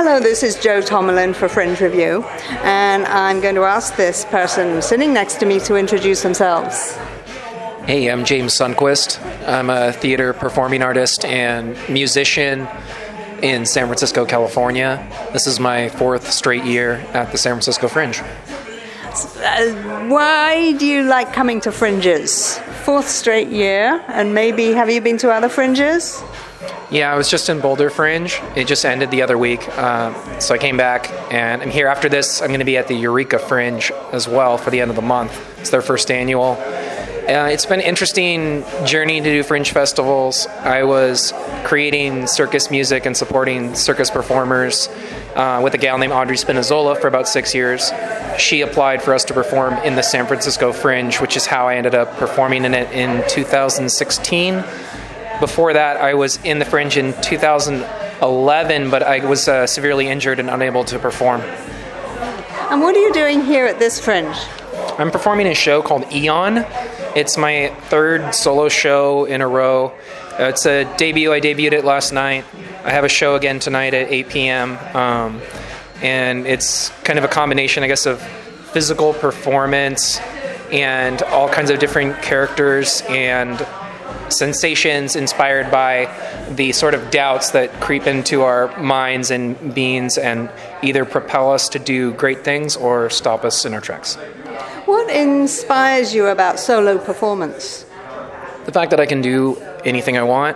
Hello, this is Jo Tomlin for Fringe Review, and I'm going to ask this person sitting next to me to introduce themselves. Hey, I'm James Sundquist. I'm a theater performing artist and musician in San Francisco, California. This is my fourth straight year at the San Francisco Fringe. Why do you like coming to Fringes? Fourth straight year, and maybe have you been to other Fringes? Yeah, I was just in Boulder Fringe. It just ended the other week, so I came back, and I'm here after this. I'm going to be at the Eureka Fringe as well for the end of the month. It's their first annual. It's been an interesting journey to do Fringe festivals. I was creating circus music and supporting circus performers with a gal named Audrey Spinazzola for about 6 years. She applied for us to perform in the San Francisco Fringe, which is how I ended up performing in it in 2016. Before that, I was in the Fringe in 2011, but I was severely injured and unable to perform. And what are you doing here at this Fringe? I'm performing a show called Eon. It's my third solo show in a row. It's a debut. I debuted it last night. I have a show again tonight at 8 p.m. And it's kind of a combination, I guess, of physical performance and all kinds of different characters and sensations inspired by the sort of doubts that creep into our minds and beings and either propel us to do great things or stop us in our tracks. What inspires you about solo performance? The fact that I can do anything I want.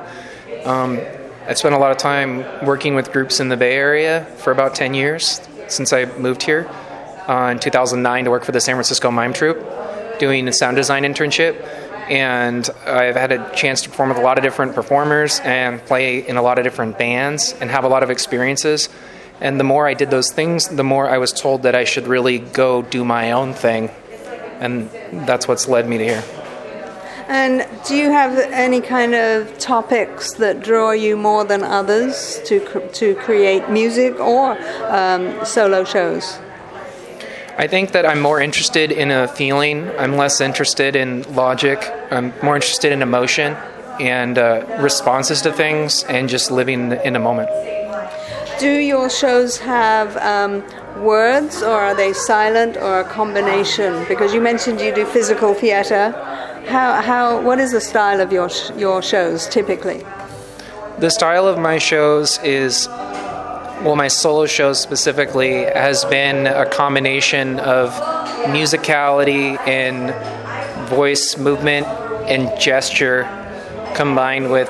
I spent a lot of time working with groups in the Bay Area for about 10 years since I moved here in 2009 to work for the San Francisco Mime Troupe, doing a sound design internship. And I've had a chance to perform with a lot of different performers and play in a lot of different bands and have a lot of experiences. And the more I did those things, the more I was told that I should really go do my own thing. And that's what's led me to here. And do you have any kind of topics that draw you more than others to create music or solo shows? I think that I'm more interested in a feeling. I'm less interested in logic. I'm more interested in emotion and responses to things and just living in a moment. Do your shows have words, or are they silent, or a combination? Because you mentioned you do physical theater. What is the style of your shows typically? The style of my shows is, my solo shows specifically, has been a combination of musicality and voice movement and gesture combined with,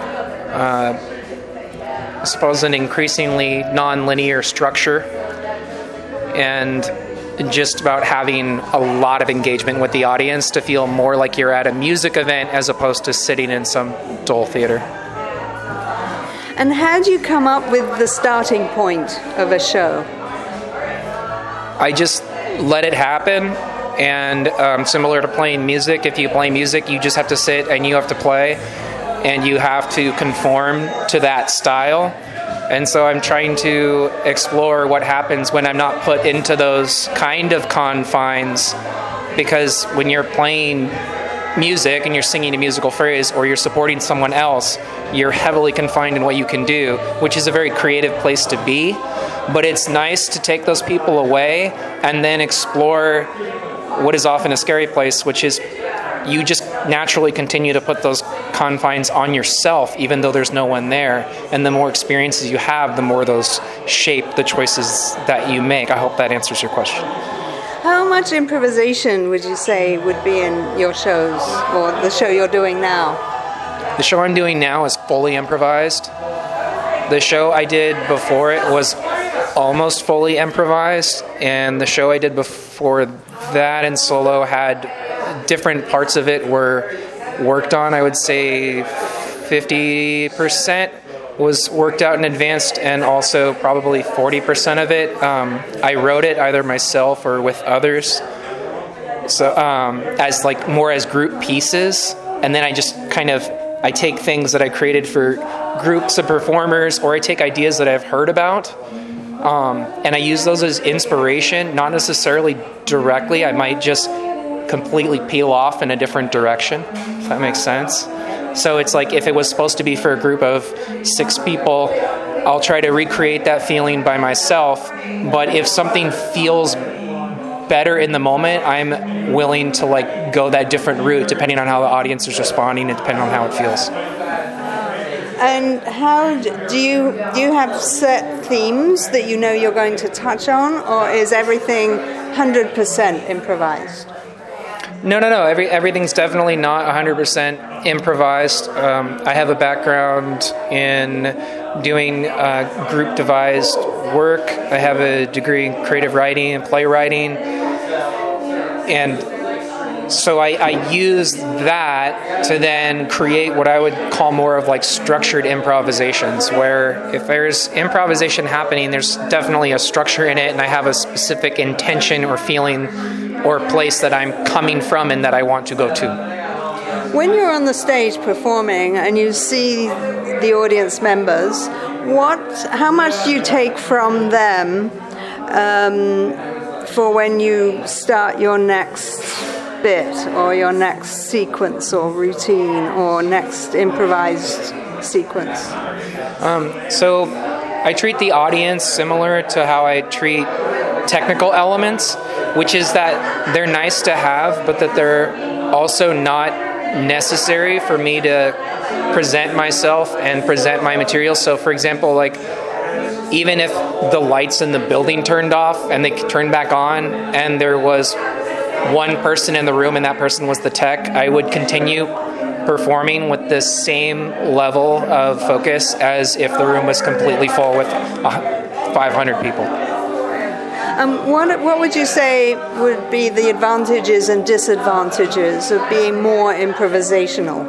I suppose, an increasingly non-linear structure and just about having a lot of engagement with the audience to feel more like you're at a music event as opposed to sitting in some dull theater. And how do you come up with the starting point of a show? I just let it happen, and similar to playing music, if you play music, you just have to sit and you have to play, and you have to conform to that style. And so I'm trying to explore what happens when I'm not put into those kind of confines, because when you're playing music and you're singing a musical phrase or you're supporting someone else, you're heavily confined in what you can do, which is a very creative place to be. But it's nice to take those people away and then explore what is often a scary place, which is you just naturally continue to put those confines on yourself even though there's no one there. And the more experiences you have, the more those shape the choices that you make. I hope that answers your question. How much improvisation would you say would be in your shows, or the show you're doing now? The show I'm doing now is fully improvised. The show I did before it was almost fully improvised, and the show I did before that in solo had different parts of it were worked on. I would say 50% was worked out in advance, and also probably 40% of it I wrote it either myself or with others, so as like more as group pieces, and then I just I take things that I created for groups of performers, or I take ideas that I've heard about, and I use those as inspiration, not necessarily directly. I might just completely peel off in a different direction, if that makes sense. So it's like if it was supposed to be for a group of 6 people, I'll try to recreate that feeling by myself. But if something feels better in the moment, I'm willing to like go that different route depending on how the audience is responding and depending on how it feels. And how do you have set themes that you know you're going to touch on, or is everything 100% improvised? No. Everything's definitely not 100% improvised. I have a background in doing group devised work. I have a degree in creative writing and playwriting. And so I use that to then create what I would call more of like structured improvisations, where if there's improvisation happening, there's definitely a structure in it, and I have a specific intention or feeling or place that I'm coming from and that I want to go to. When you're on the stage performing and you see the audience members, how much do you take from them for when you start your next bit or your next sequence or routine or next improvised sequence? So I treat the audience similar to how I treat technical elements, which is that they're nice to have, but that they're also not necessary for me to present myself and present my material. So for example, like even if the lights in the building turned off and they turned back on and there was one person in the room and that person was the tech, I would continue performing with the same level of focus as if the room was completely full with 500 people. What would you say would be the advantages and disadvantages of being more improvisational?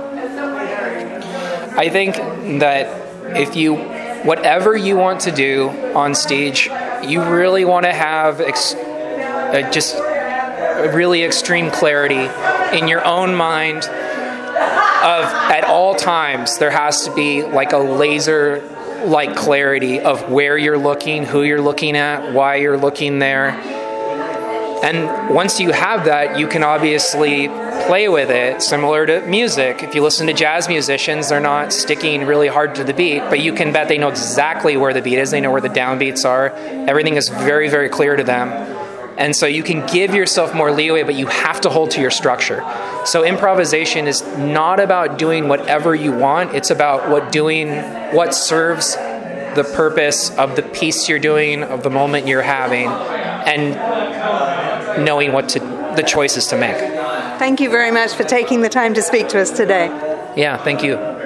I think that whatever you want to do on stage, you really want to have just really extreme clarity in your own mind at all times. There has to be like a laser like clarity of where you're looking, who you're looking at, why you're looking there. And once you have that, you can obviously play with it, similar to music. If you listen to jazz musicians, they're not sticking really hard to the beat, but you can bet they know exactly where the beat is. They know where the downbeats are. Everything is very, very clear to them. And so you can give yourself more leeway, but you have to hold to your structure. So improvisation is not about doing whatever you want. It's about what serves the purpose of the piece you're doing, of the moment you're having, and knowing the choices to make. Thank you very much for taking the time to speak to us today. Yeah, thank you.